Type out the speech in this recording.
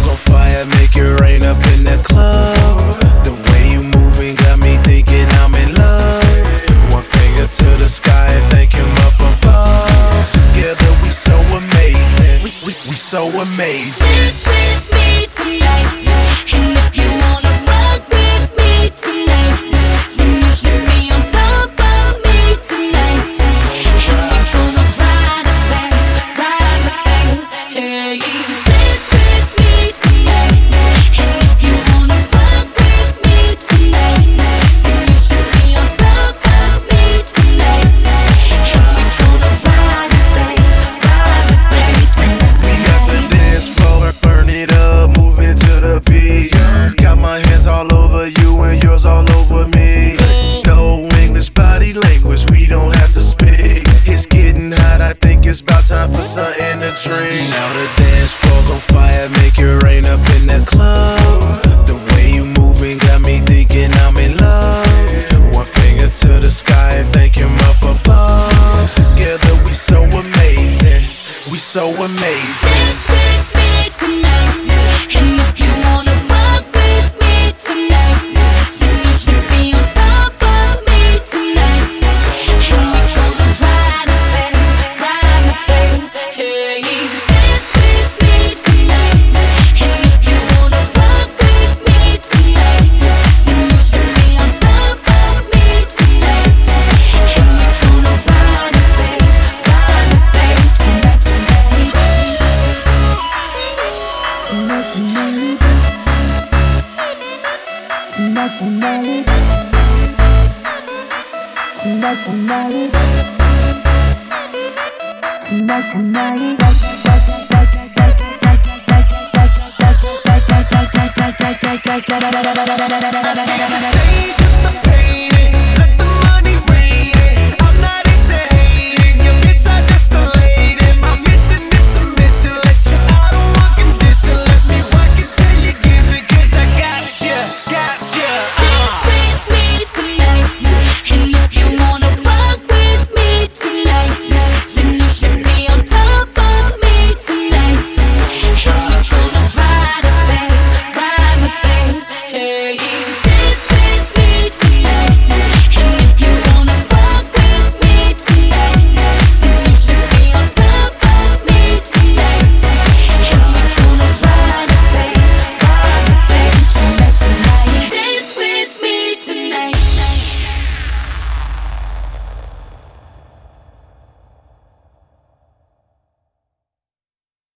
balls on fire, make it rain up in the club. The way you moving got me thinking I'm in love. One finger to the sky and thank him up above. Together we so amazing, we so amazing. Dance with me tonight, and if you wanna rock with me tonight, then you should be on top of me tonight. And we're gonna ride it back, hey. Dance with me tonight, and if you wanna rock with me tonight, then you should be on top of me tonight. And we're gonna ride it back tonight. We got the dance floor, burn it up, moving to the beat. Got my hands all over you and yours all over me. No English body language, we don't have to speak. It's getting hot, I think it's about time for something to drink. Now the dance floor's on fire, make it rain up in the club. The way you moving got me thinking I'm in love. One finger to the sky and thank him up above. Together we so amazing, we so amazing. Dance with me tonight, and if you wanna rock with me tonight, then you should be on top of me tonight. And we're gonna ride it back, hey. Dance with me tonight, and if you wanna rock with me tonight, then you should be on top of me tonight. And we're gonna ride it back tonight. Tonight.